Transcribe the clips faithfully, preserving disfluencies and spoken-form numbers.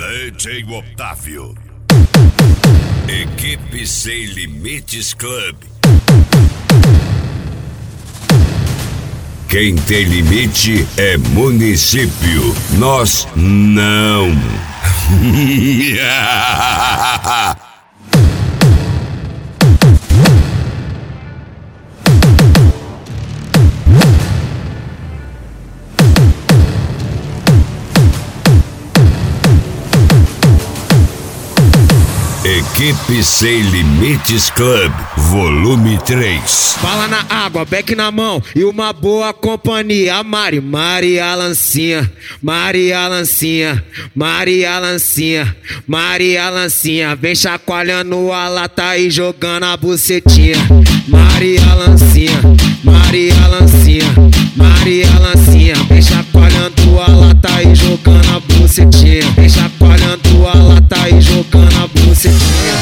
D J Otávio. Equipe Sem Limites Club. Quem tem limite é município. Nós não. Equipe Sem Limites Club, volume três. Bala na água, beck na mão e uma boa companhia. Mari, Maria Lancinha, Maria Lancinha, Maria Lancinha, Maria Lancinha. Vem chacoalhando a lata e jogando a bucetinha. Maria Lancinha, Maria Lancinha, Maria Lancinha. Vem chacoalhando a lata e jogando a bucetinha. Vem chacoalhando a lata e jogando a bucetinha.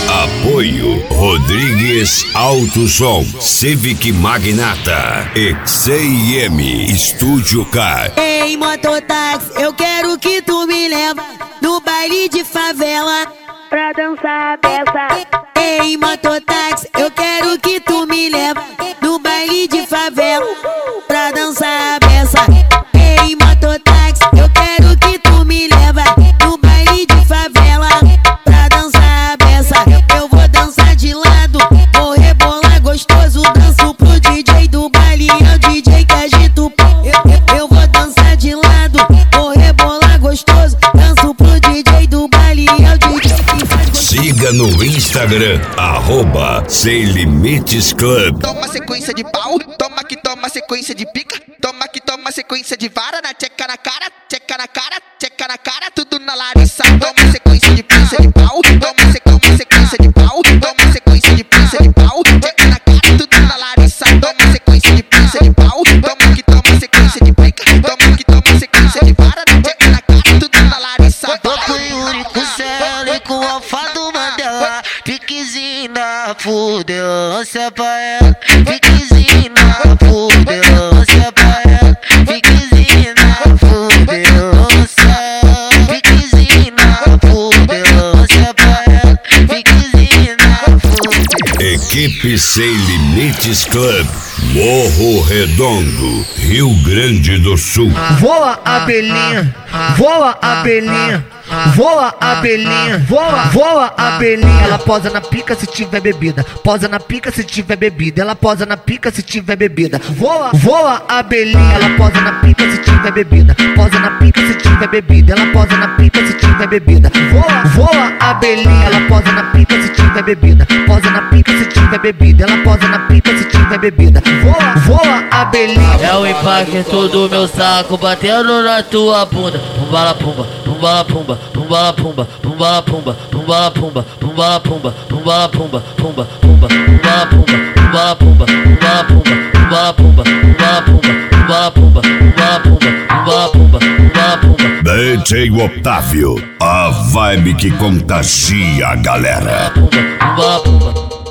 Apoio Rodrigues Alto Som, Civic Magnata, X I M Estúdio Car. Ei, mototáxi, eu quero que tu me leva no baile de favela pra dançar a peça. Ei, mototáxi, eu quero que tu me leva no baile de favela pra dançar a peça. Ei, mototáxi, eu quero que tu me leva no baile de favela pra dançar a peça. Eu vou dançar de lado, vou rebolar gostoso, danço pro D J do baile, é o D J que agita o pau. Eu, eu, eu vou dançar de lado, vou rebolar gostoso, danço pro D J do baile, é o D J que faz gostoso. Siga no Instagram, arroba Sem Limites Club. Toma sequência de pau, toma que toma sequência de pica, toma que toma sequência de vara, na tcheca na cara, tcheca na cara, tcheca na cara, tudo na Larissa. Toma sequência de pinça de pau, toma sequência, sequência de pau, toma sequência de pinça de pau, tcheca na cara, tudo na Larissa. Toma sequência de pinça de pau, toma que toma sequência de pica, toma que toma sequência de vara, na tcheca na cara, tudo na Larissa. Tô com o Yuri, com o Celo e com o Alfa do Mandela. Piquezinho na fudelância pra ela, piquezinho na fudelância pra ela, piquezinho na fudelância, piquezinho na fudelância pra ela, piquezinho na fudelância. Equipe Sem Limites Club, Morro Redondo, Rio Grande do Sul. Voa abelhinha, voa abelhinha, voa abelhinha, voa, voa abelhinha. Ela posa na pica se tiver bebida, posa na pica se tiver bebida, ela posa na pica se tiver bebida. Voa, voa abelhinha, ela posa na pica se tiver bebida, posa na pica se tiver bebida, ela posa na pica se tiver bebida. Voa, voa abelhinha, ela posa na pica se tiver bebida, posa na pica se tiver bebida, ela posa na pica se tiver bebida. Voa, voa abelhinha. É o impacto do meu saco batendo na tua bunda. Pumbala pumba, pumbala pumba, pumbala pumba, pumbala pumba, pumbala pumba, pumbala pumba, pumbala pumba, pumba, pumba, pumbala pumba, pumbala pumba, pumbala pumba, pumbala pumba, pumbala pumba, pumbala pumba, pumbala pumba, pumbala pumba, pumbala pumba. D J Otávio, a vibe que contagia a galera. Pumbala pumba, pumbala pumba.